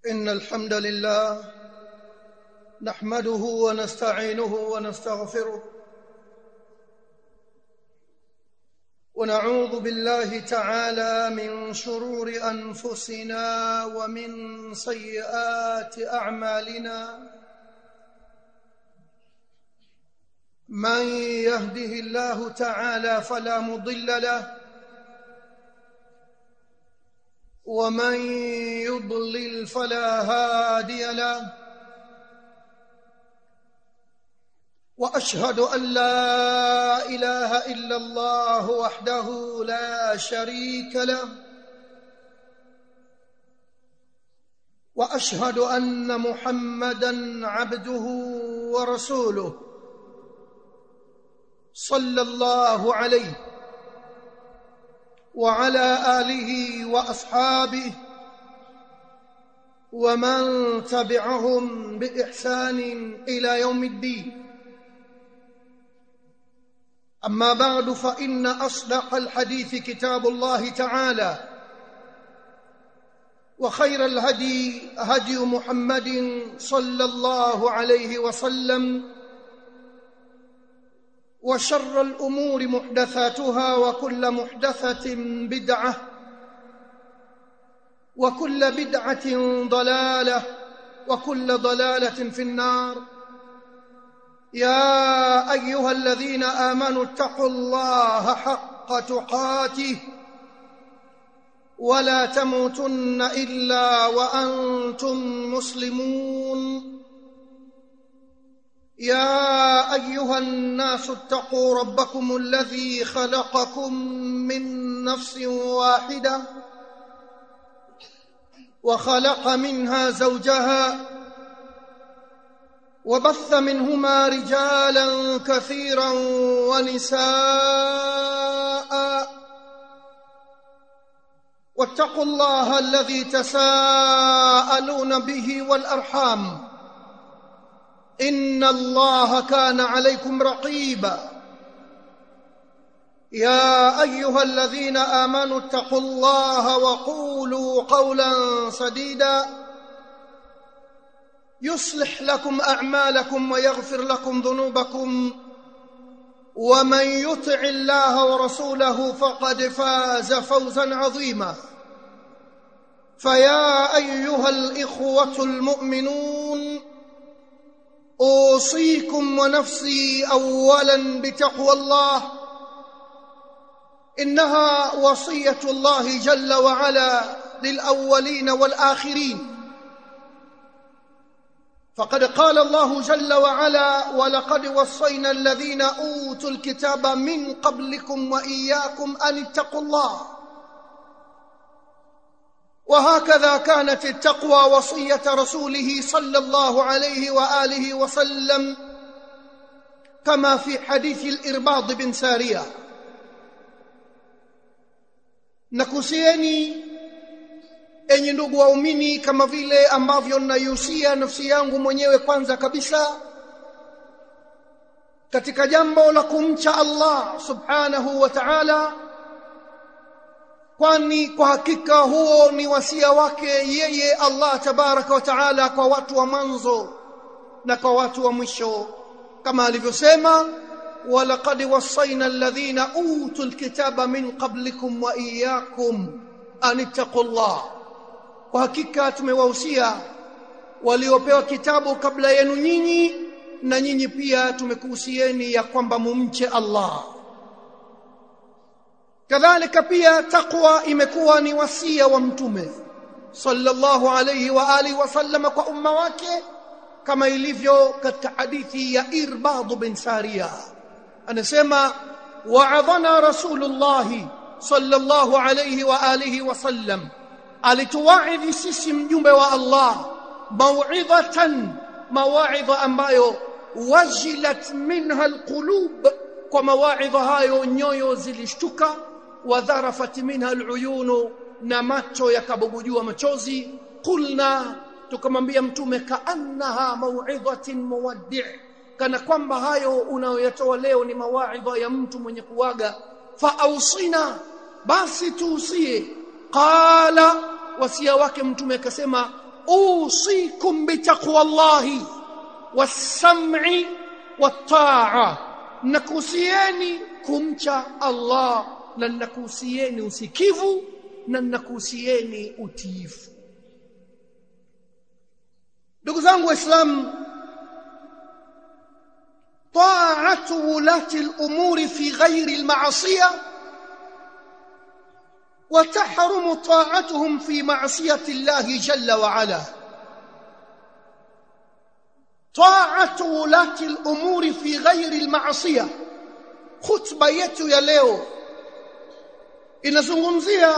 إن الحمد لله نحمده ونستعينه ونستغفره ونعوذ بالله تعالى من شرور أنفسنا ومن سيئات أعمالنا من يهده الله تعالى فلا مضل له ومن يضلل فلا هادي له وأشهد أن لا إله إلا الله وحده لا شريك له وأشهد أن محمدًا عبده ورسوله صلى الله عليه وعلى آله وأصحابه ومن تبعهم بإحسان إلى يوم الدين. أما بعد، فإن أصدق الحديث كتاب الله تعالى، وخير الهدي هدي محمد صلى الله عليه وسلم، وشر الأمور محدثاتها، وكل محدثة بدعة، وكل بدعة ضلالة، وكل ضلالة في النار. يا أيها الذين آمنوا اتقوا الله حق تقاته ولا تموتن إلا وأنتم مسلمون. يا أيها الناس اتقوا ربكم الذي خلقكم من نفس واحدة وخلق منها زوجها وبث منهما رجالا كثيرا ونساء، واتقوا الله الذي تساءلون به والأرحام، إن الله كان عليكم رقيبا. يا أيها الذين آمنوا اتقوا الله وقولوا قولا سديدا يصلح لكم أعمالكم ويغفر لكم ذنوبكم، ومن يطع الله ورسوله فقد فاز فوزا عظيما. فيا أيها الإخوة المؤمنون، أوصيكم ونفسي أولا بتقوى الله، إنها وصية الله جل وعلا للأولين والآخرين. فقد قال الله جل وعلا: ولقد وصينا الذين أوتوا الكتاب من قبلكم وإياكم أن اتقوا الله. وهكذا كانت التقوى وصية رسوله صلى الله عليه وآله وسلم، كما في حديث الإرباض بن سارية. Nakusieni enyi ndugu waumini, kama vile ambavyo naihusia nafsi yangu mwenyewe kwanza kabisa, katika jambo la kumcha Allah subhanahu wa ta'ala, kwani kwa hakika huo ni wasia wake yeye Allah tabaraka wa ta'ala kwa watu wa mwanzo na kwa watu wa mwisho, kama alivyosema: walaqad wassayna alladhina utul kitaba min qablikum wa iyyakum an ittaqullah. Kwa hakika tumewahusia waliopewa kitabu kabla yenu nyinyi, na nyinyi pia tumekuhusieni ya kwamba mumche Allah. Kadhalika pia taqwa imekuwa ni wasia wa mtume sallallahu alayhi wa alihi wasallam kwa umma wake, kama ilivyo katika hadithi ya Irbad bin Sariya. Anasema: wa'adhana Rasulullah sallallahu alayhi wa alihi wasallam, alituwaidhi sisi mjumbe wa Allah mau'idhatan, mawaidha ambayo wajilat minha alqulub, kwa mawaidha hayo nyoyo zilishtuka, wadharafat minha aluyun, na macho yakabubujua machozi. Qulna, tukamwambia mtume: kaannaha mau'idhatin muwaddi', kana kwamba hayo unayoyatoa leo ni mawaidha ya mtu mwenye kuaga. Fa ausina, basi tuusie. Qala, wasia wake mtume akasema: usikum bitaqwallahi was-sam'i wat-ta'a, nakusieni kumcha Allah na nakusieni usikivu na nakusieni utiifu. Ndugu zangu Waislamu, ta'atu ulati al-umuri fi ghairi al-ma'siyah wa tahrumu ta'atuhum fi ma'siyati Allah jalla wa ala. Ta'atu ulati al-umuri fi ghairi al-ma'siyah. Khutba yetu ya leo inazungumzia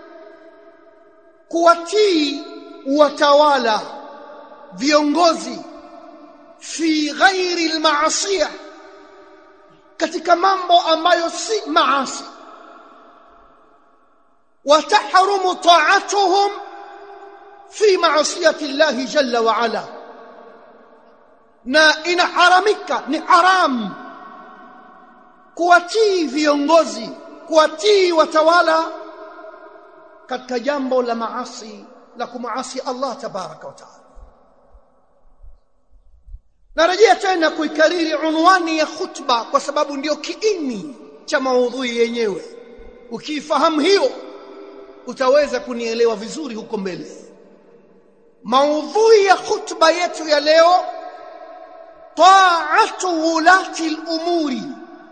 kuwatii watawala, viongozi fi ghairi al-ma'siyah, katika mambo ambayo si maasi. Wa tahrumu ta'atuhum fi ma'siyati Allah jalla wa ala, na inaharamika, ni haram kuwatii viongozi, kuwatii watawala katika jambo la maasi, la kumaasi Allah tabaraka wa taala. Narejea tena kuikariri unwani ya khutba kwa sababu ndio kiini cha maudhui yenyewe. Ukifahamu hiyo utaweza kunielewa vizuri huko mbele. Maudhui ya khutba yetu ya leo, ta'atu ulati al-umuri,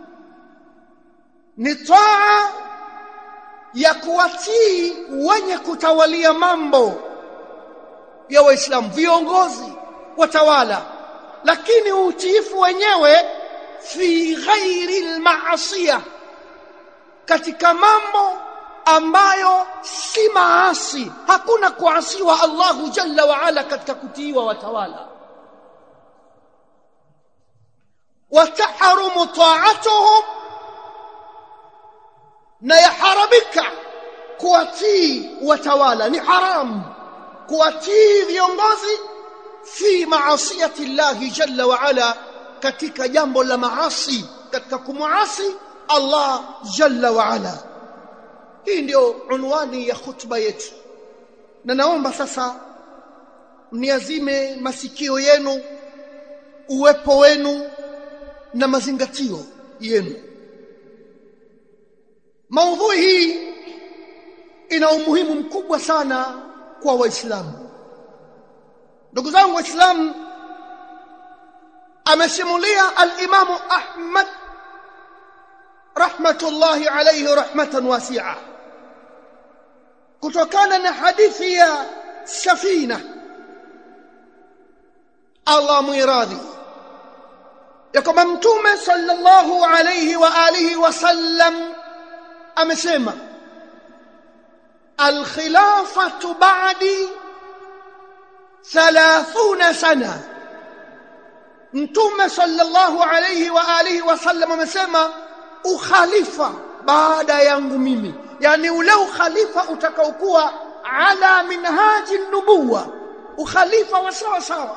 ni taa ya kuwatii wenye kutawalia mambo ya Waislamu, viongozi, watawala, lakini utiifu wenyewe fi ghairi al-ma'siyah, katika mambo ambayo si maasi. Hakuna kuasiwa Allahu jalla wa ala katika kutiiwa watawala. Wa tahrumu ta'atuhum, na yaharamika kuwatii watawala, ni haram kuwatii viongozi fi maasiyati Allah jalla wa ala, katika jambo la maasi, katika kumuasi Allah jalla wa ala. Hii ndio unwani ya khutba yetu, na naomba sasa mniazime masikio yenu, uwepo wenu na mazingatio yenu. Maudhui hii ina umuhimu mkubwa sana kwa Waislamu. Ndugu zangu Waislamu, amesimulia al-Imam Ahmad rahmatullahi alayhi rahmatan wasi'a, kutokana na hadithi ya Safina, Allah muiradhi, ya kwamba Mtume sallallahu alayhi wa alihi wasallam amesema, al-khilafatu ba'di 30 sana. Mtume sallallahu alayhi wa alihi wasallam amesema, ukhalifa baada yangu mimi, yani ule ukhalifa utakaokuwa ala minhaji nubuwa, ukhalifa wa sawa sawa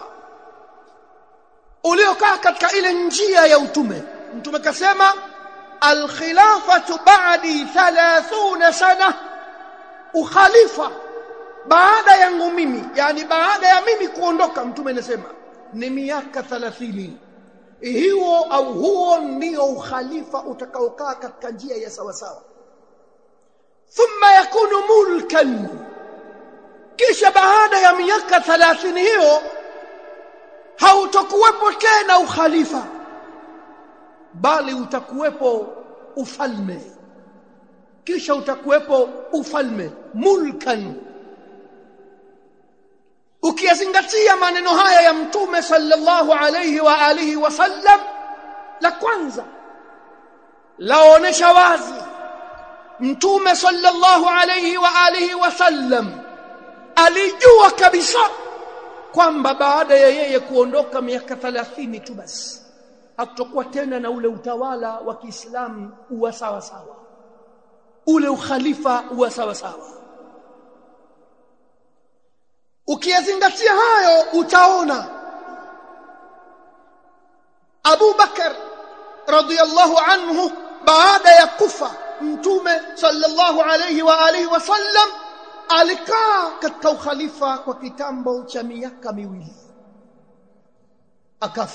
uliokaa katika ile njia ya utume. Mtume kasema, al-khilafatu ba'di 30 sana, ukhalifa baada yangu mimi, yani baada ya mimi kuondoka, Mtume anasema ni miaka 30. Hiyo au huo ndio ukhalifa utakaokaa katika njia ya sawa sawa. Thumma yakunu mulkan, kisha baada ya miaka 30 hiyo hautakuwepo tena ukhalifa, bali utakuwepo ufalme. Kisha utakuwepo ufalme, mulkan. Ukiyazingatia maneno haya ya Mtume sallallahu alayhi wa alihi wasallam, la kwanza laonesha wazi Mtume sallallahu alayhi wa alihi wasallam alijua kabisa kwamba baada ya yeye kuondoka miaka 30 tu basi hakutakuwa tena na ule utawala wa Kiislamu uwa sawa sawa, ule ukhalifa uwa sawa sawa. Ukiyazingatia hayo utaona Abu Bakar radhiyallahu anhu baada ya kufa Mtume sallallahu alayhi wa alihi wasallam alikaa katika ukhalifa kwa kitambo cha miaka 2 akafa.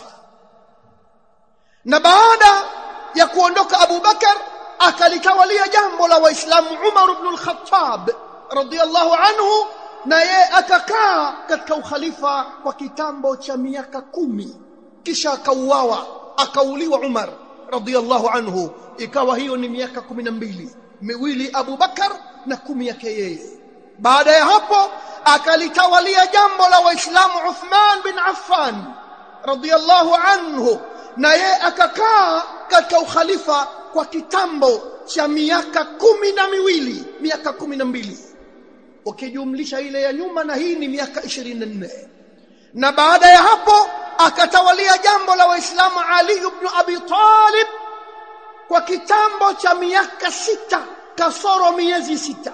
Na baada ya kuondoka Abu Bakar akalitawalia jambo la Waislamu Umar ibn al-Khattab radiyallahu anhu, na yeye akakaa katika ukhalifa kwa kitambo cha miaka 10, kisha akauliwa Umar radiyallahu anhu, ikawa hiyo ni miaka 12, 2 Abu Bakar na 10 yake yeye. Baada ya hapo akalitawalia jambo la Waislamu Uthman bin Affan radiyallahu anhu, na yeye akakaa katika ukhalifa kwa kitambo cha miaka 12, miaka 12 ukijumlisha ile ya nyuma na hii ni miaka 24. Na baada ya hapo akatawalia jambo la Waislamu Ali ibn Abi Talib kwa kitambo cha miaka 6 kasoro miezi 6.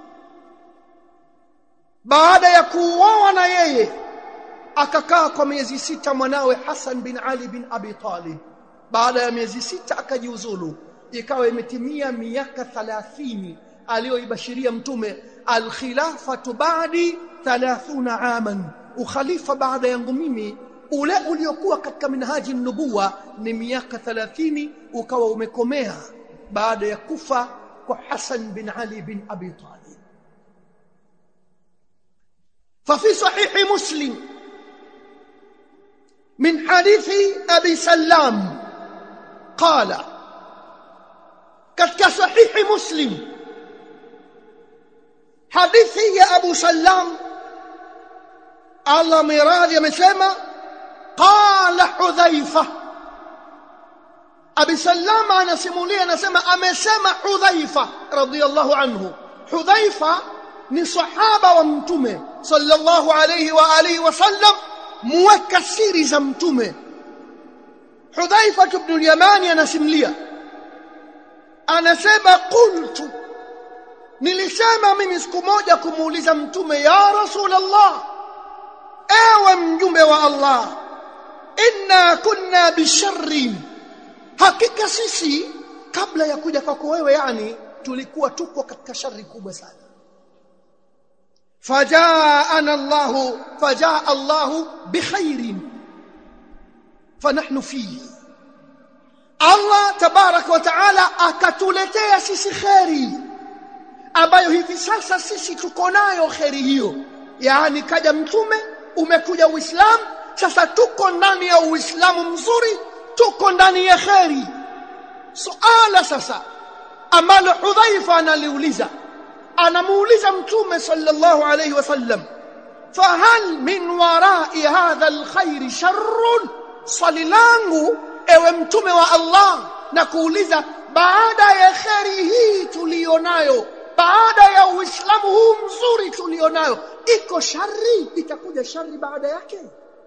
Baada ya kuoa na yeye akakaa kwa miezi 6 mwanawe Hassan bin Ali bin Abi Talib. Baada ya miezi 6 akajiuzulu, ikawa imetimia miaka 30 aliyoibashiria Mtume, al-khilafatu ba'di 30 aman, ukhalifa baada yangu mimi ule uliokuwa katika minhaji nubuwa ni miaka 30, ukawa umekomea baada ya kufa kwa Hassan bin Ali bin Abi Talib. ففي صحيح مسلم من حديث أبي سلام قال katika sahihi Muslim hadithi ya Abu Sallam Allah miradhi amesema qala Hudhaifa. Abi Sallam anasimulia, anasema amesema Hudhaifa radhiyallahu anhu. Hudhaifa ni sahaba wa Mtume sallallahu alayhi wa alihi wasallam, muweka siri za Mtume. Hudhaifa ibn al-Yamani anasimulia, anasema qultu, nilisema mimi siku moja kumuuliza Mtume, ya Rasulullah, ewe mjumbe wa Allah, inna kunna bisharrin, hakika sisi kabla ya kuja kwako wewe, yani tulikuwa tupo katika shari kubwa sana. fajaa Allahu bikhairin fanahnu fihi, Allah tabaraka wa taala akatuletea sisi khairi ambayo hivi sasa sisi tuko nayo khairi hiyo. Yani kaja Mtume, umekuja Uislamu, sasa tuko ndani ya Uislamu mzuri, tuko ndani ya khairi. Suala sasa ambalo Hudhaifa analiuliza, anamuuliza Mtume sallallahu alayhi wasallam, fahal min wara'i hadha alkhair sharrun, swali langu ewe Mtume wa Allah na kuuliza, baada ya khairi hii tulionayo, baada ya Uislamu huu mzuri tulionayo, iko shari, itakuja shari baada yake?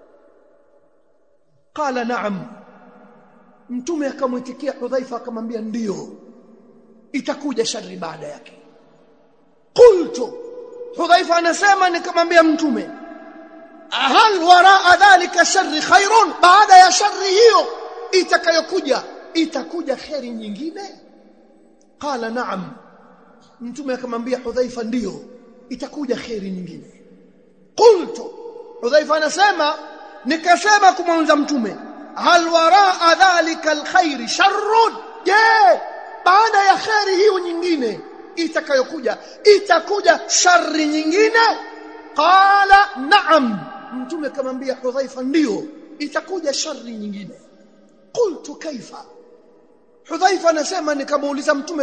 Qala na'am. Mtume akamwitikia Hudhaifa akamwambia, ndio, itakuja shari baada yake. Qultu, Hudhaifa anasema nikamwambia Mtume, hal waraa dhalika sharri khairun, baada ya shari hiyo itakayokuja itakuja khairi nyingine? Qala na'am. Mtume akamwambia Hudhaifa, ndio, itakuja khairi nyingine. Qultu, Hudhaifa anasema nikasema kumwambia Mtume, hal waraa dhalika alkhair sharrun, je, baada ya khairi hiyo nyingine itakayokuja itakuja shari nyingine? Qala na'am. Mtume akamwambia Hudhaifa, ndio, itakuja shari nyingine. Qultu kaifa. Hudhaifa anasema nikamuuliza Mtume,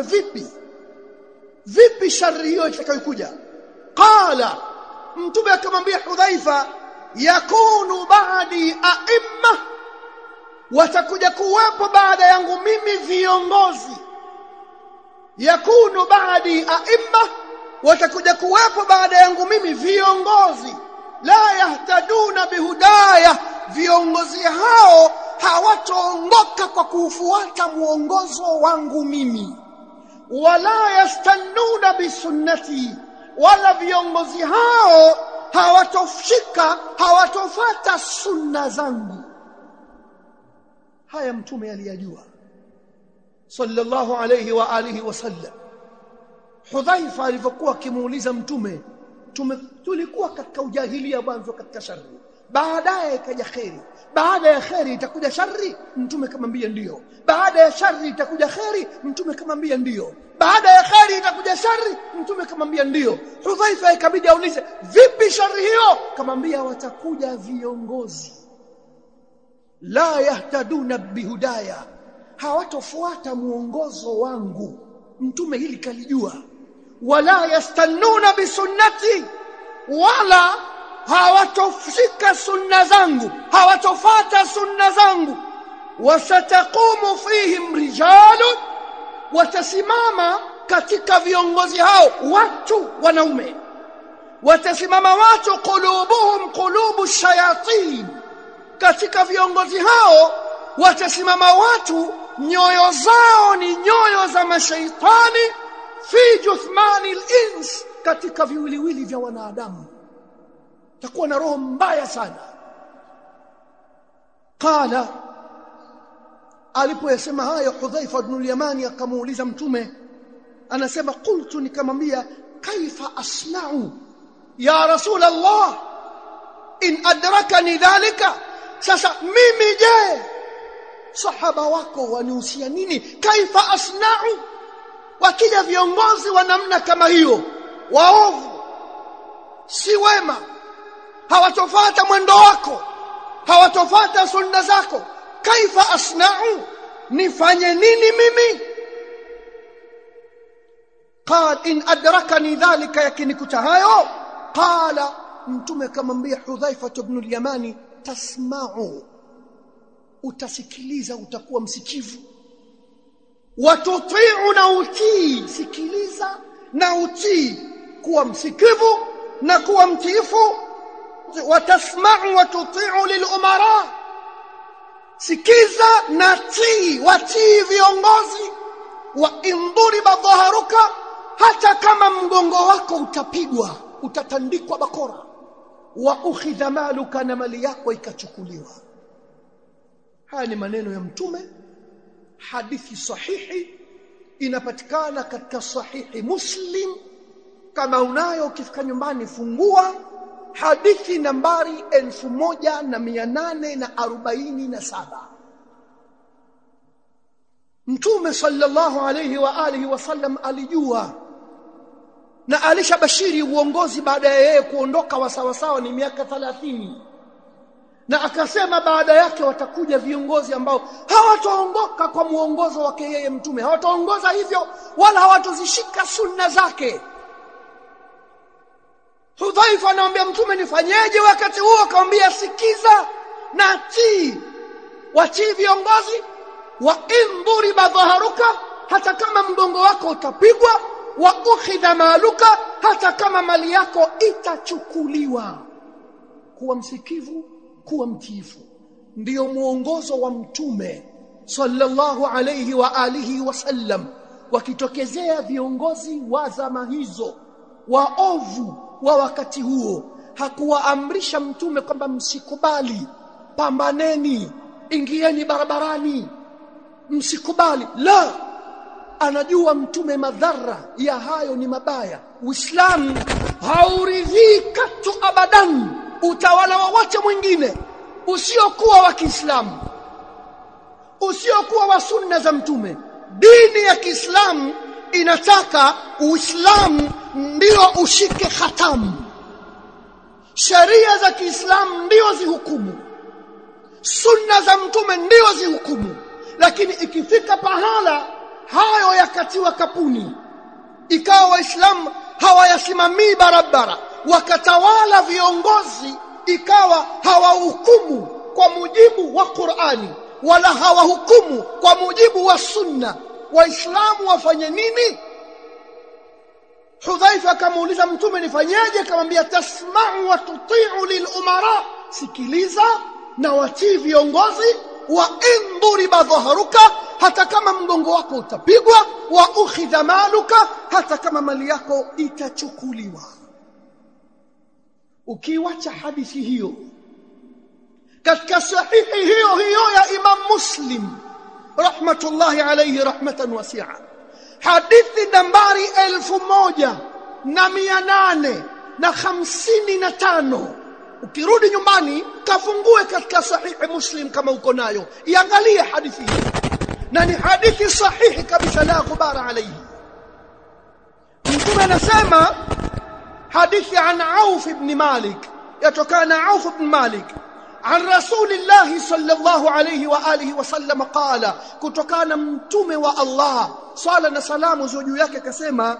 vipi shari hiyo itakayokuja? Qala, Mtume akamwambia Hudhaifa, yakunu ba'di a'imma, watakuja kuwepo baada yangu mimi viongozi. Yakunu ba'di a'imma, watakuja kuwepo baada yangu mimi viongozi, la yahtaduna bihudaya, viongozi hao hawataongoka kwa kufuata muongozo wangu mimi, wala yastannuna bisunnati, wala viongozi hao hawatofuata sunna zangu. Haya Mtume aliyajua sallallahu alayhi wa alihi wasallam. Hudhaifa alivyokuwa akimuuliza mtume, tulikuwa katika ujahilia mwanzo katika shari, baadaye ikaja khairi, baada ya khairi itakuja shari, mtume kamwambia ndio, baada ya shari itakuja khairi, mtume kamwambia ndio, baada ya khairi itakuja shari, mtume kamwambia ndio. Hudhaifa ikabidi aulize, vipi shari hiyo? Kamwambia watakuja viongozi la yahtaduna bihudaya, hawatofuata muongozo wangu. Mtume hili kalijua. Wala yastannuna bisunnati, wala hawatofika sunna zangu, hawatofuata sunna zangu. Wasataqumu fihim rijalun, watasimama katika viongozi hao watu wanaume, watasimama watu qulubuhum qulubu shayatin, katika viongozi hao watasimama watu nyoyo zao ni nyoyo za mashaitani, fi juthmani al-ins, katika viwiliwili vya wanadamu, takuwa na roho mbaya sana. Qala, alipoyasema hayo Hudhaifa ibn al-Yamani akamuuliza mtume, anasema qultu, nikamwambia, kaifa asna'u ya rasul Allah in adrakani dhalika, sasa mimi je, sahaba wako wanihusia nini? Kaifa asna'u, wakija viongozi wa namna kama hiyo, waovu, si wema, hawatofuata mwendo wako, hawatofuata sunna zako, kaifa asna'u, nifanye nini mimi? Qala in adrakani dhalika, yakinikuta hayo. Qala, mtume kamwambia Hudhaifa ibn al-Yamani, tasma'u, utasikiliza, utakuwa msikivu. Watuti'u, na utii, sikiliza na utii, kuwa msikivu na kuwa mtiifu. Watasma'u watuti'u lilumara, sikiza na tii, watii viongozi. Wa induriba dhaharuka, hata kama mgongo wako utapigwa, utatandikwa bakora. Wa ukhidha maluka, na mali yako ikachukuliwa. Haya ni maneno ya mtume, hadithi sahihi, inapatikana katika sahihi Muslim. Kama unayo, ukifika nyumbani fungua hadithi nambari 1847. Mtume sallallahu alayhi wa alihi wasallam alijua na alishabashiri uongozi baada ya yeye kuondoka, wasawasawa ni miaka 30, na akasema baada yake watakuja viongozi ambao hawataongoka kwa muongozo wake yeye mtume, hawataongoza hivyo wala hawatozishika sunna zake. Hudhaifa anamwambia mtume, nifanyeje wakati huo? Akamwambia, sikiza na tii, watii viongozi. Wa induriba dhaharuka, hata kama mgongo wako utapigwa. Wa ukhidha maluka, hata kama mali yako itachukuliwa. Kuwa msikivu, kuwa mtiifu, ndio muongozo wa mtume sallallahu alayhi wa alihi wasallam. Wakitokezea viongozi wa zama hizo waovu wa wakati huo, hakuwaamrisha mtume kwamba msikubali, pambaneni, ingieni barabarani, msikubali. La, anajua mtume madhara ya hayo ni mabaya. Uislamu hauridhii katu abadan utawala wowote mwingine usiokuwa wa Kiislamu, usiokuwa wa sunna za mtume. Dini ya Kiislamu inataka Uislamu ndio ushike khatamu, sheria za Kiislamu ndio zihukumu, sunna za mtume ndio zihukumu. Lakini ikifika pahala hayo yakatiwa kapuni, ikawa Waislamu hawayasimamii barabara, wakatawala viongozi, ikawa hawahukumu kwa mujibu wa Qur'ani wala hawahukumu kwa mujibu wa sunna, Waislamu wafanye nini? Hudhaifa akamuuliza mtume, nifanyaje? Akamwambia, tasma'u wa tuti'u lilumara, sikiliza na watii viongozi. Wa induriba dhaharuka, hata kama mgongo wako utapigwa. Wa ukhidha maluka, hata kama mali yako itachukuliwa. Ukiwacha hadithi hiyo katika sahihi hiyo ya Imam Muslim rahmatullahi alayhi rahmatan wasi'a, hadithi nambari 1855. Ukirudi nyumbani kafungue katika sahihi Muslim kama uko nayo, iangalie hadithi hii, na ni hadithi sahihi kabisa, la ghubara alayhi. Mtume anasema hadithi an Auf ibn Malik, yatokana Auf ibn Malik عن رسول الله صلى الله عليه وآله وسلم قال, kutokana mtume wa Allah sala na salamu ziwe juu yake akasema,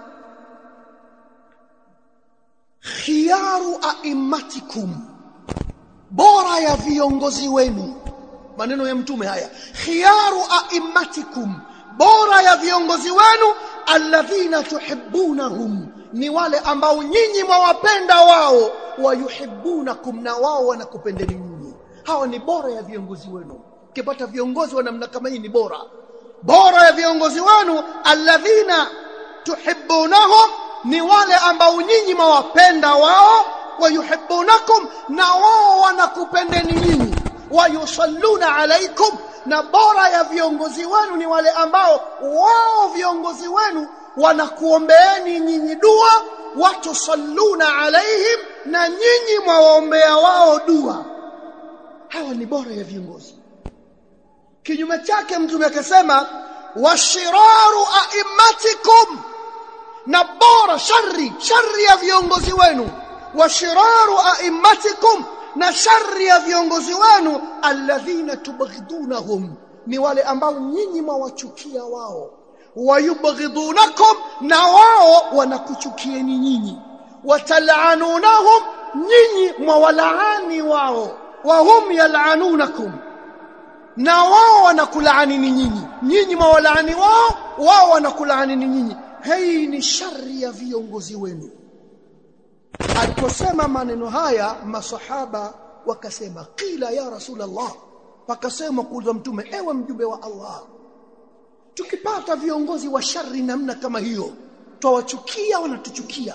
khiyaru a'immatikum, bora ya viongozi wenu. Maneno ya mtume haya, khiyaru a'immatikum, bora ya viongozi wenu, alladhina tuhibbunahum, ni wale ambao nyinyi mwawapenda wao, wayuhibbunakum, na wao wanakupendeni nyinyi. Hawa ni bora ya viongozi wenu. Ukipata viongozi wa namna kama hii ni bora. Bora ya viongozi wenu, alladhina tuhibbunahum, ni wale ambao nyinyi mwawapenda wao, wayuhibbunakum, na wao wanakupendeni nyinyi, wayusalluna alaikum, na bora ya viongozi wenu ni wale ambao wao viongozi wenu wanakuombeeni nyinyi dua, watusalluna alaihim, na nyinyi mwaombea wao dua. Hawa ni bora ya viongozi. Kinyume chake mtume akasema, washiraru a'immatikum, na bora shari ya viongozi wenu, washiraru a'immatikum, na shari ya viongozi wenu, alladhina tubghidunahum, ni wale ambao nyinyi mwawachukia wao, wayubghidunakum, na wao wanakuchukieni nyinyi, watal'anunahum, nyinyi mwawalaani wao, wahum yal'anunakum, na wao wanakulaani nyinyi, nyinyi mwawalaani wao, wao wanakulaani nyinyi. Hii ni shari ya viongozi wenu. Aliposema maneno haya masahaba wakasema, qila ya Rasulullah, wakasema kuuliza mtume, ewe mjumbe wa Allah, tukipata viongozi wa shari namna kama hiyo, twawachukia, wanatuchukia,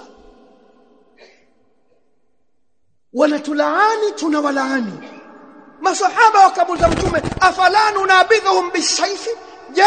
wanatulaani, tunawalaani. Masahaba wakamuuliza mtume, afala nunabidhuhum bisayfi, je,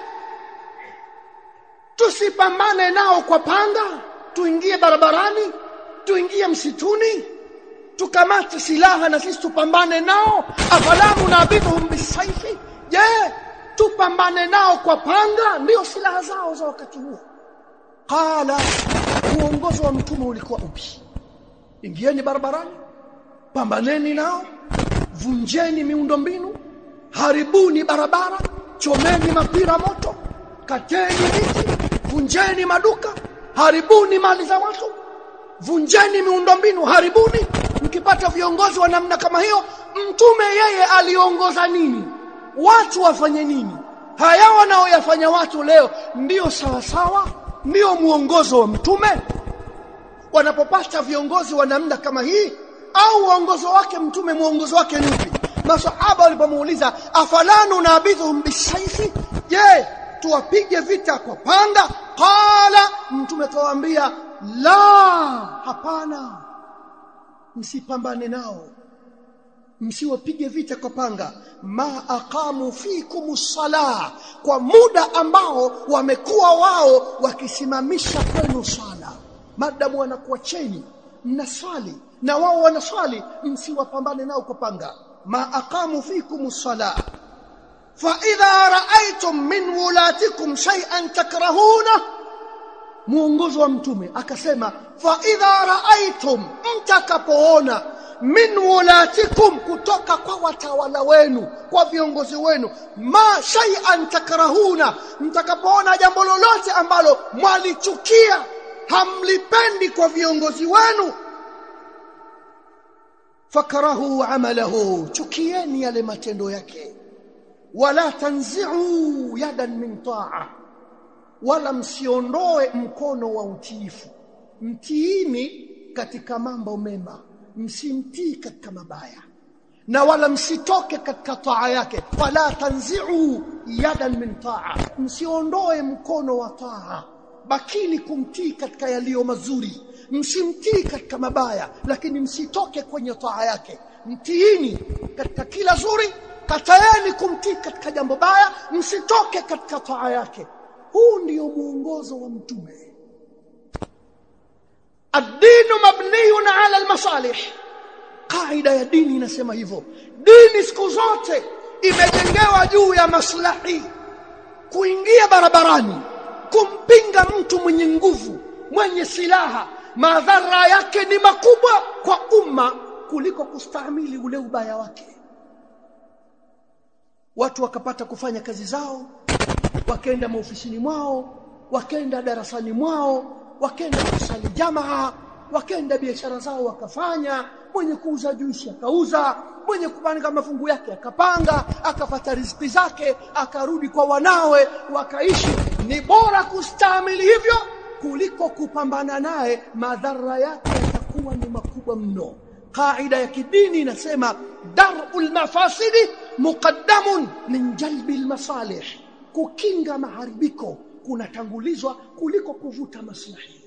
tusipambane nao kwa panga? Tuingie barabarani, tuingie msituni, tukamate silaha na sisi tupambane nao? Afala nunabidhuhum bisayfi, je, tupambane nao kwa panga? Ndio silaha zao za wakati huo. Qala, uongozi wa mtume ulikuwa upi? Ingieni barabarani, pambaneni nao, vunjeni miundombinu, haribuni barabara, chomeni mapira moto, kateni miti, vunjeni maduka, haribuni mali za watu, vunjeni miundombinu, haribuni. Mkipata viongozi wa namna kama hiyo, mtume yeye aliongoza nini? Watu wafanye nini? Haya wanaoyafanya watu leo ndio sawa sawa? Ndio muongozo wa mtume? Wanapopata viongozi wa namna kama hii, au uongozo wake mtume, muongozo wake ni upi? Masahaba walipomuuliza, afala nunabidhuhum bisayfi, je, tuwapige vita kwa panga? Qala, mtume kawaambia, la, hapana, msipambane nao, msiwapige vita kwa panga, ma aqamu fikumus salah, kwa muda ambao wamekuwa wao wakisimamisha kwenu sala. Madamu wanakuacheni mnaswali na wao wanaswali, msiwapambane nao kwa panga. Ma aqamu fikumus salah, fa idha ra'aytum min wulatikum shay'an takrahuna, muongozo wa mtume akasema, fa idha ra'aytum, mtakapoona, min wulatikum, kutoka kwa watawala wenu, kwa viongozi wenu, ma shay'an takrahuna, mtakapoona jambo lolote ambalo mwalichukia, hamlipendi kwa viongozi wenu, fakrahu amalahu, chukieni yale matendo yake, wala tanzi'u yadan min ta'a, wala msiondoe mkono wa utiifu. Mtiini katika mambo mema, msimtii katika mabaya, na wala msitoke katika taa yake. Wala tanzi'u yadan min ta'a, msiondoe mkono wa taa, bakini kumtii katika yaliyo mazuri, msimtii katika mabaya, lakini msitoke kwenye taa yake. Mtiini katika kila zuri, kataeni kumtii katika jambo baya, msitoke katika taa yake. huu ndio muongozo wa mtume. Ad-dinu mabniyun ala al-masalih, kaida ya dini inasema hivyo. Dini siku zote imejengewa juu ya maslahi. Kuingia barabarani kumpinga mtu mwenye nguvu, mwenye silaha, madhara yake ni makubwa kwa umma kuliko kustahimili ule ubaya wake. Watu wakapata kufanya kazi zao, wakaenda maofisini mwao, wakaenda darasani mwao, wakaenda kusali jamaa, wakaenda biashara zao wakafanya. Mwenye kuuza juisi akauza, mwenye kupanga mafungu yake akapanga, akapata riziki zake, akarudi kwa wanawe wakaishi. Ni bora kustahimili hivyo kuliko kupambana naye, madhara yake yatakuwa ni makubwa mno. Kaida ya kidini inasema dar'ul mafasidi muqaddamun min jalbil masalih, kukinga maharibiko kunatangulizwa kuliko kuvuta maslahi.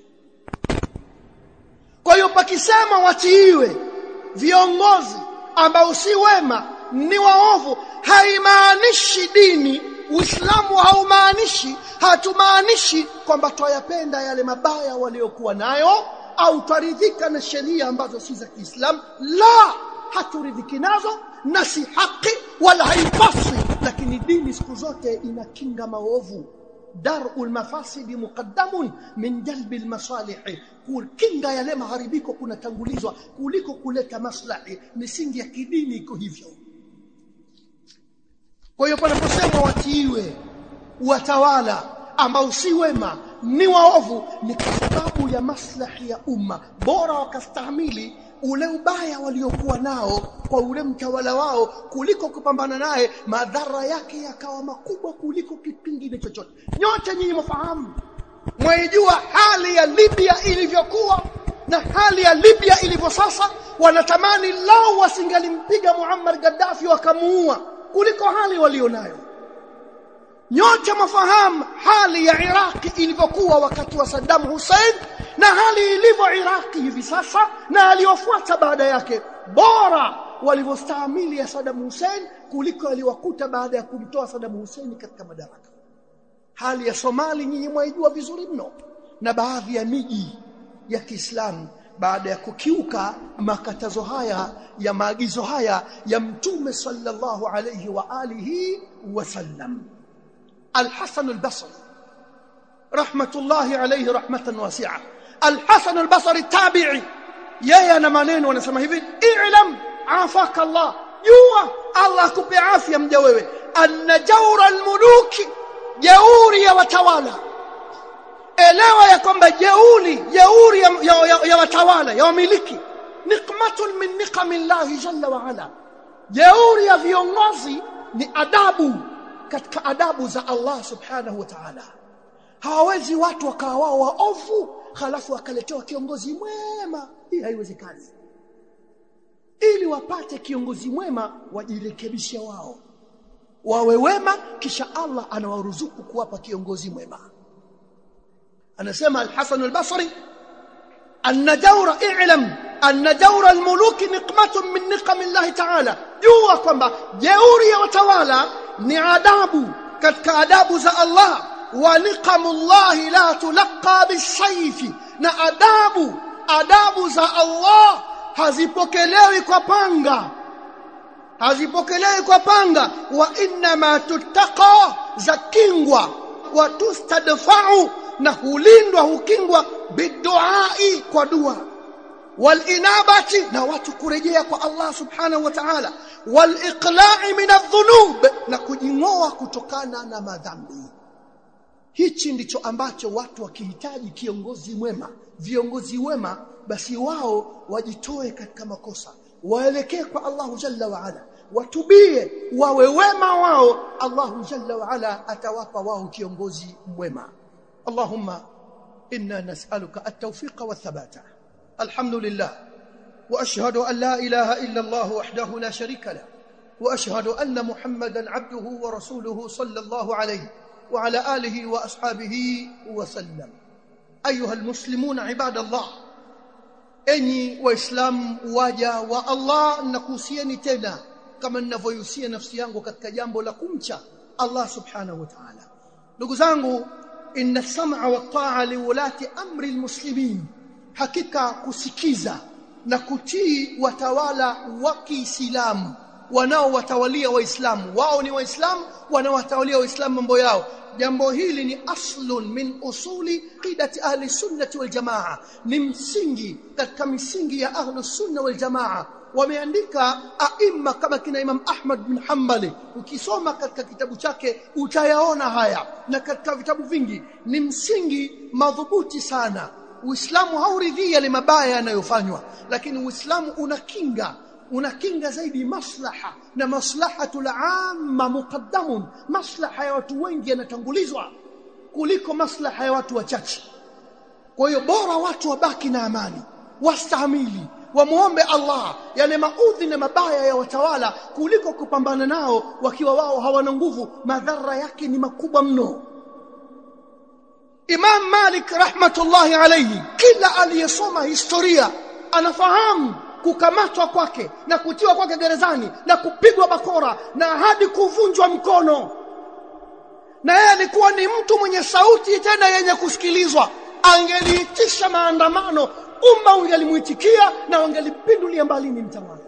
Kwa hiyo pakisema watiiwe viongozi ambao si wema, ni waovu, haimaanishi dini. Uislamu hatumaanishi kwamba twayapenda yale mabaya waliokuwa nayo au twaridhika na sheria ambazo si za Kiislamu. La, haturidhiki nazo na si haki wala haipaswi, lakini dini siku zote inakinga maovu. Dar'ul mafasidi muqaddamun min jalbil masalih, kukinga yale maharibiko kunatangulizwa kuliko kuleta maslahi. Misingi ya kidini iko hivyo. Kwa hiyo panaposema watiiwe watawala ambao si wema, ni waovu, ni kwa sababu ya maslahi ya umma. Bora wakastahimili ule ubaya waliokuwa nao kwa ule mtawala wao kuliko kupambana naye, madhara yake yakawa makubwa kuliko kipingine chochote. Nyote nyinyi mfahamu, mwaijua hali ya Libya ilivyokuwa na hali ya Libya ilivyo sasa. Wanatamani lao wasingalimpiga Muammar Gaddafi wakamuua kuliko hali walionayo. Nyote mfahamu hali ya Iraq ilivyokuwa wakati wa Saddam Hussein na hali ilivyo Iraq hivi sasa na aliyofuata baada yake. Bora walivyostahimili ya Saddam Hussein kuliko aliwakuta baada ya kumtoa Saddam Hussein katika madaraka. Hali ya Somali nyinyi mwaijua vizuri mno, na baadhi ya miji ya Kiislamu baada ya kukiuka makatazo haya ya maagizo haya ya Mtume sallallahu alayhi wa alihi wasallam. Al-Hasan al-Basri rahmatullahi alayhi rahmatan wasi'a, Al-Hasan al-Basri tabi'i, yeye ana maneno anasema hivi: i'lam afaka Allah, jua Allah akupe afya mja wewe, anna jawra al-muluki, jeuri ya watawala. Elewa ya kwamba jeuri ya watawala, ya wamiliki, nikmatun min niqamillahi jalla wa ala. Jeuri ya viongozi ni adabu katika adabu za Allah subhanahu wa ta'ala. Hawawezi watu wakawa wao waovu halafu wakaletewa kiongozi mwema. Hii haiwezekani. Ili wapate kiongozi mwema wajirekebishe wao, wawe wema, kisha Allah anawaruzuku kuwapa kiongozi mwema. Anasema Al-Hasan al-Basri, anna jawra, i'lam anna jawra al-muluki niqmatun min niqamillahi ta'ala, jua kwamba jeuri ya watawala ni adabu katika adabu za Allah. Wa niqamullahi la tulqa bisayfi, na adabu za Allah hazipokelewi kwa panga, hazipokelewi kwa panga. Wa inna ma tuttaqa, zakingwa, wa tustadfa'u, na hulindwa hukingwa, biduai, kwa dua, wal inabati, na watu kurejea kwa Allah subhanahu wa ta'ala, wal iqla'i min adh-dhunub, na kujingoa kutokana na madhambi. Hichi ndicho ambacho watu wakihitaji kiongozi mwema, viongozi wema, basi wao wajitoe katika makosa, waelekee kwa Allah jalla wa ala, watubie, wawe wema wao. Allah jalla wa ala atawapa wao kiongozi mwema. Allahumma inna nas'aluka at-tawfiqa wath-thabata. Alhamdulillah wa ashhadu an la ilaha illa Allah wahdahu la sharika lahu wa ashhadu anna Muhammadan 'abduhu wa rasuluhu sallallahu alayhi wa ala alihi wa ashabihi wa sallam. Ayuha almuslimun ibadallah, enyi waislamu waja wa Allah, nakuhusieni tena kama ninavyohusia nafsi yangu katika jambo la kumcha Allah subhanahu wa ta'ala. Ndugu zangu, inna sam'a wa ta'a liwulati amri almuslimin, hakika kusikiza na kutii watawala wa Kiislamu wanaowatawalia waislamu. Wao ni waislamu wanaowatawalia waislamu mambo yao. Jambo hili ni aslun min usuli qidati ahli sunnati wal jamaa, ni msingi katika misingi ya ahli sunna wal jamaa. Wameandika aima kama kina Imam Ahmad bin Hanbali, ukisoma katika kitabu chake utayaona haya, na katika vitabu vingi. Ni msingi madhubuti sana. Uislamu hauridhii yale mabaya yanayofanywa, lakini Uislamu unakinga zaidi maslaha, na maslahatul amma muqaddamun, maslaha ya watu wengi yanatangulizwa kuliko maslaha ya watu wachache. Kwa hiyo bora watu wabaki na amani, wastahimili, wamuombe Allah yale maudhi na mabaya ya watawala kuliko kupambana nao wakiwa wao hawana nguvu. Madhara yake ni makubwa mno. Imam Malik rahmatullahi alayhi, kila aliyesoma historia anafahamu kukamatwa kwake na kutiwa kwake gerezani na kupigwa bakora na hadi kuvunjwa mkono. Na yeye alikuwa ni mtu mwenye sauti tena yenye kusikilizwa. Angeliitisha maandamano, umma ungelimuitikia na wangelipindulia mbali ni mtawala,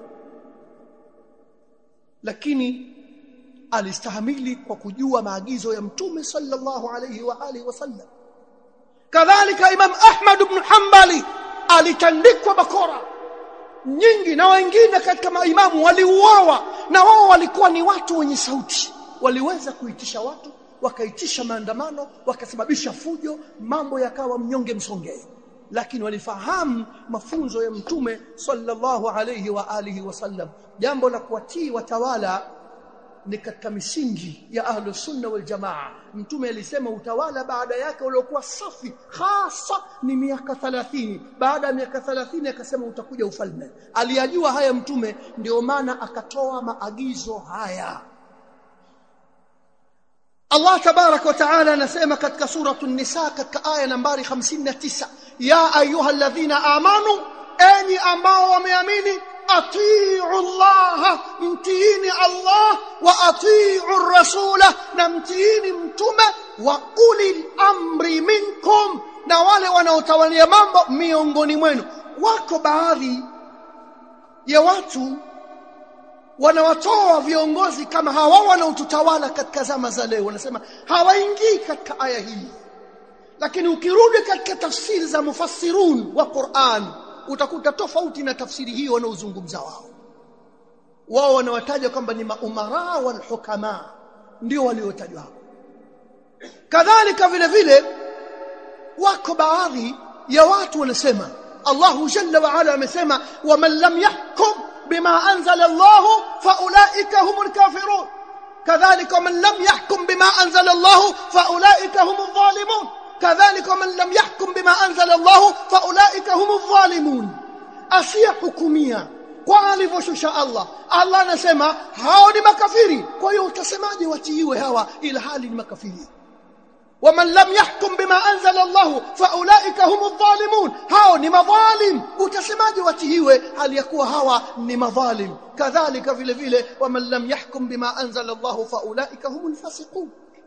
lakini alistahimili kwa kujua maagizo ya Mtume sallallahu alayhi wa alihi wasallam. Kadhalika Imam Ahmad ibn Hanbali alitandikwa bakora nyingi, na wengine katika maimamu waliuawa, na wao walikuwa ni watu wenye sauti. Waliweza kuitisha watu, wakaitisha maandamano, wakasababisha fujo, mambo yakawa mnyonge msongee, lakini walifahamu mafunzo ya Mtume sallallahu alayhi wa alihi wasallam. Jambo la kuwatii watawala ni katika misingi ya ahlus sunna wal jamaa. Mtume alisema utawala baada yake uliokuwa safi hasa ni miaka 30. Baada ya miaka 30 akasema utakuja ufalme. Aliyajua haya Mtume, ndio maana akatoa maagizo haya. Allah tabarak wa taala anasema katika suratu an-Nisa katika aya nambari 59, ya ayyuhalladhina amanu, enyi ambao wameamini, atiu Allah, mtiini Allah, wa atiu rasula, na mtiini mtume, wa ulil amri minkum, na wale wanaotawalia mambo miongoni mwenu. Wako baadhi ya watu wanawatoa viongozi kama hawa wanaotutawala katika zama za leo, wanasema hawaingii katika aya hii. Lakini ukirudi katika tafsiri za mufassirun wa Qur'an utakuta tofauti na tafsiri hiyo wanaozungumza wao. Wao wanawataja kwamba ni maumara wal hukama, ndio waliotajwa hapo. Kadhalika vile vile wako baadhi ya watu wanasema, Allahu jalla wa ala amesema, wa man lam yahkum bima anzala Allah fa ulaika humul kafirun. Kadhalika man lam yahkum bima anzala Allah fa ulaika humul zalimun. Kadhalika man lam yahkum bima anzala Allah fa ulaika humul zalimun. Asiyahukumia kwa alivyoshusha Allah, Allah anasema hao ni makafiri. Kwa hiyo utasemaje watiiwe hawa ila hali ni makafiri? ومن لم يحكم بما أنزل الله فأولئك هم الظالمون, hao ni madhalim. Utasemaje watihiwe hali yakuwa hawa ni madhalim? Kadhalika vile vile ومن لم يحكم بما أنزل الله فأولئك هم الفاسقون.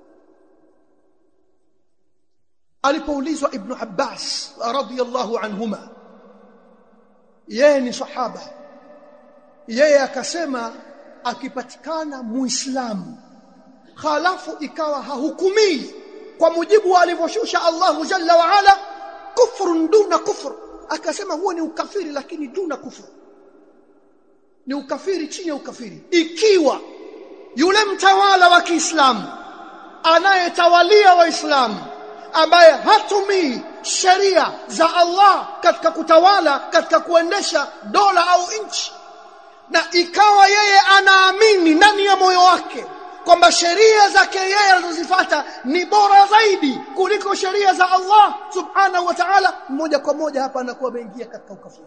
Alipoulizwa Ibn Abbas radhiyallahu anhuma, yeye ni sahaba, yeye akasema akipatikana muislamu khalafu ikawa hahukumii kwa mujibu alivyoshusha Allahu jalla wa ala, kufrun duna kufr, akasema huo ni ukafiri lakini duna kufr, ni ukafiri chini ya ukafiri. Ikiwa yule mtawala wa Kiislamu anayetawalia waislamu ambaye hatumii sheria za Allah katika kutawala, katika kuendesha dola au nchi, na ikawa yeye anaamini ndani ya moyo wake kwamba sheria zake yeye anazozifuata ni bora zaidi kuliko sheria za Allah subhanahu wa ta'ala, moja kwa moja hapa anakuwa ameingia katika ukafiri.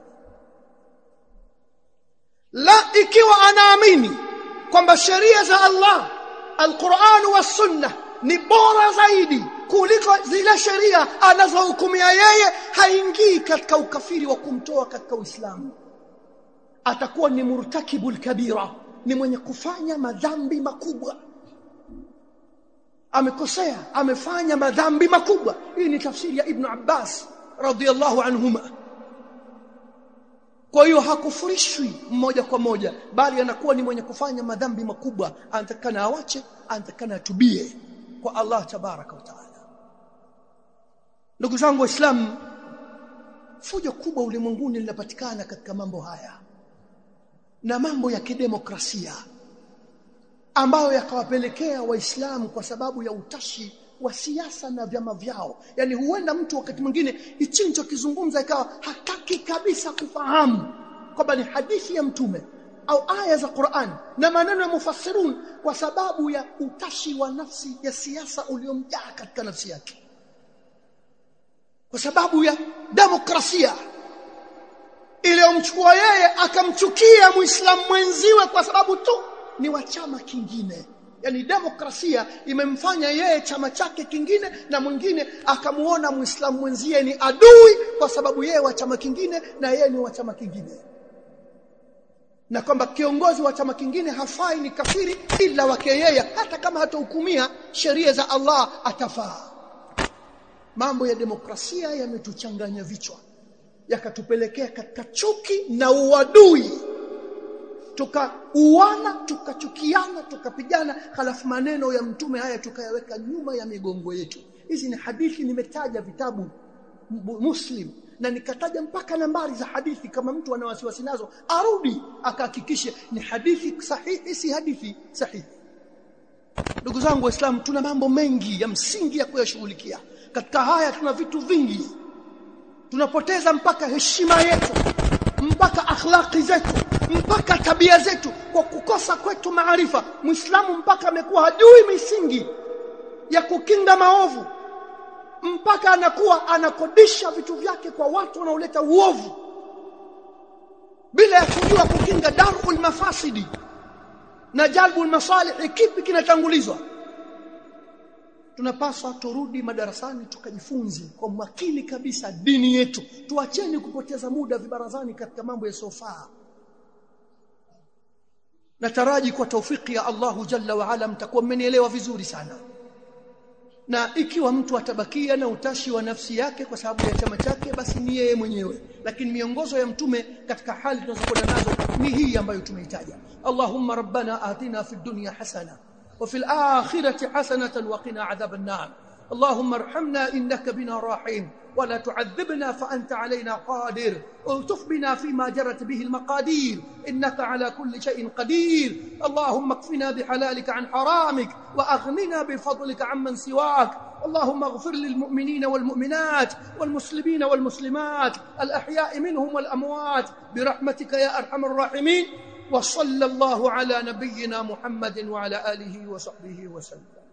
La, ikiwa anaamini kwamba sheria za Allah al-Qur'an wa Sunnah ni bora zaidi kuliko zile sheria anazohukumia yeye, haingii katika ukafiri wa kumtoa katika Uislamu. Atakuwa ni murtakibul kabira, ni mwenye kufanya madhambi makubwa. amekosea, amefanya madhambi makubwa. Hii ni tafsiri ya Ibn Abbas radhiyallahu anhuma. Kwa hiyo hakufurishwi moja kwa moja, bali anakuwa ni mwenye kufanya madhambi makubwa, anatakana awache, anatakana atubie kwa Allah tabaraka wa taala. Ndugu zangu Waislamu, fujo kubwa ulimwenguni linapatikana katika mambo haya na mambo ya kidemokrasia ambayo yakawapelekea Waislamu kwa sababu ya utashi wa siasa na vyama vyao. Yani huenda mtu wakati mwingine ichincho kizungumza ikawa hataki kabisa kufahamu kwamba ni hadithi ya mtume au aya za Qur'an na maneno ya mufassirun, kwa sababu ya utashi wa nafsi ya siasa uliomjaa katika nafsi yake, kwa sababu ya demokrasia iliyomchukua yeye akamchukia Muislamu mwenziwe kwa sababu tu ni wa chama kingine. Yani demokrasia imemfanya yeye chama chake kingine na mwingine akamuona Muislamu mwenzie ni adui kwa sababu yeye wa chama kingine na yeye ni wa chama kingine, na kwamba kiongozi wa chama kingine hafai, ni kafiri, ila wake yeye hata kama hatahukumia sheria za Allah atafaa. Mambo ya demokrasia yametuchanganya vichwa, yakatupelekea katika chuki na uadui, tukauana, tukachukiana, tukapigana, halafu maneno ya mtume haya tukayaweka nyuma ya migongo yetu. Hizi ni hadithi, nimetaja vitabu Muslim na nikataja mpaka nambari za hadithi. Kama mtu ana wasiwasi nazo arudi akahakikishe ni hadithi sahihi, si hadithi sahihi. Ndugu zangu Waislamu, tuna mambo mengi ya msingi ya kuyashughulikia. Katika haya tuna vitu vingi, tunapoteza mpaka heshima yetu, mpaka akhlaqi zetu, mpaka tabia zetu kwa kukosa kwetu maarifa. Muislamu mpaka amekuwa hajui misingi ya kukinga maovu, mpaka anakuwa anakodisha vitu vyake kwa watu wanaoleta uovu bila ya kujua kukinga darul mafasidi na jalbul masalih. Kipi kinatangulizwa? Tunapaswa turudi madarasani tukajifunze kwa makini kabisa dini yetu. Tuacheni kupoteza muda vibarazani katika mambo yasiyofaa. Nataraji kwa taufiki ya Allahu Jalla wa Ala mtakuwa mmenielewa vizuri sana. Na ikiwa mtu atabakia na utashi wa nafsi yake kwa sababu ya chama chake, basi ni yeye mwenyewe, lakini miongozo ya mtume katika hali tunazokwenda nazo ni hii ambayo tumeitaja. Allahumma rabbana atina fid dunya hasana wa fil akhirati hasanatan wa qina adhaban nar. اللهم ارحمنا إنك بنا راحم ولا تعذبنا فأنت علينا قادر الطف بنا فيما جرت به المقادير إنك على كل شيء قدير. اللهم اكفنا بحلالك عن حرامك وأغننا بفضلك عمن سواك. اللهم اغفر للمؤمنين والمؤمنات والمسلمين والمسلمات الأحياء منهم والأموات برحمتك يا أرحم الراحمين. وصلى الله على نبينا محمد وعلى آله وصحبه وسلم.